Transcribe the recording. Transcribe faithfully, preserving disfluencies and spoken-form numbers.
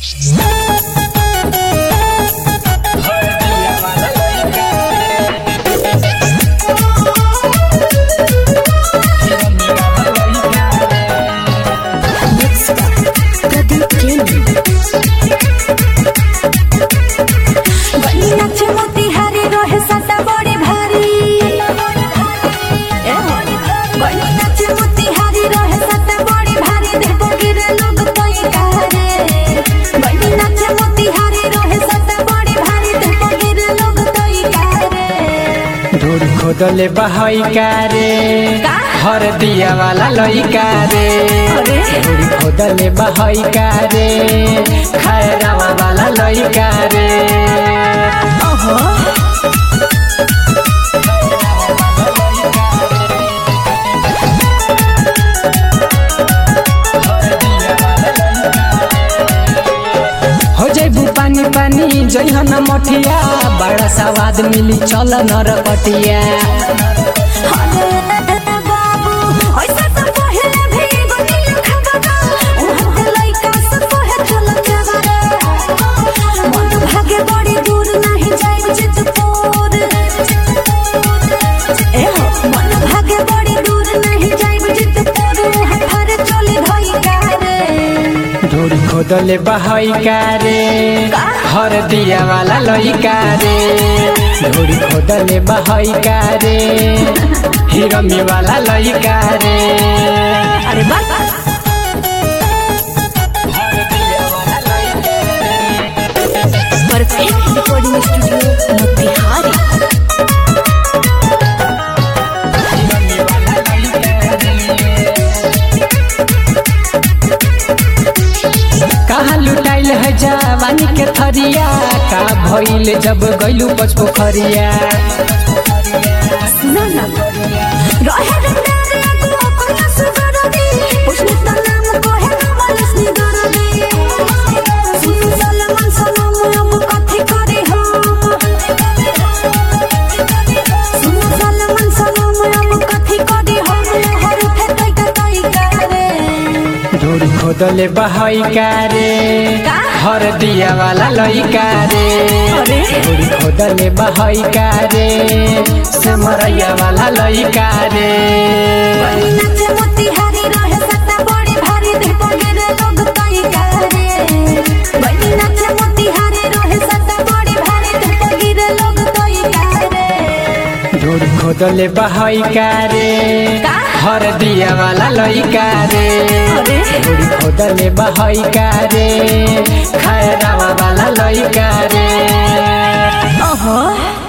खोदले बहई कारे हर दिया वाला लइका रे खोदले बहई कारे खैरावा वाला लइका रे हो जाइबू पानी पानी जइहन मठिया बड़ा स्वाद मिली चल नरकटिया खोदले बहई कारे हर दिया वाला लइका रे ढोरी खोदले बहई कारे हिरमी वाला लइका रे अरे वाह परफेक्ट रिकॉर्डिंग स्टूडियो मोतिहारी कहाँ लुटाइल है जवानी के थरिया का भइल जब गइलू पचपोखरिया सुनो ना रहे रे को अपना सुगरदी पुष्ण नाम को है नवलसनी गरदी सुन सलमान सनम अब कथि करे हम सुन सलमान सनम अब कथि करे हम हर फेकै कतै करे ढोरी खोदले बहई कारे हर दिया वाला लइका रे ढोरी खोदले बहई कारे समरैया वाला लइका रे नाचे मोतिहारी रहे सत्ता बड़ी भारी देख गिरे लोग तई करे बड़ी नाचे मोतिहारी रहे सत्ता बड़ी भारी देख गिरे लोग तई करे ढोरी खोदले बहई कारे हर दिया वाला लइका रे ढोरी खोदले बहई कारे खैरावा वाला लइका रे ओहो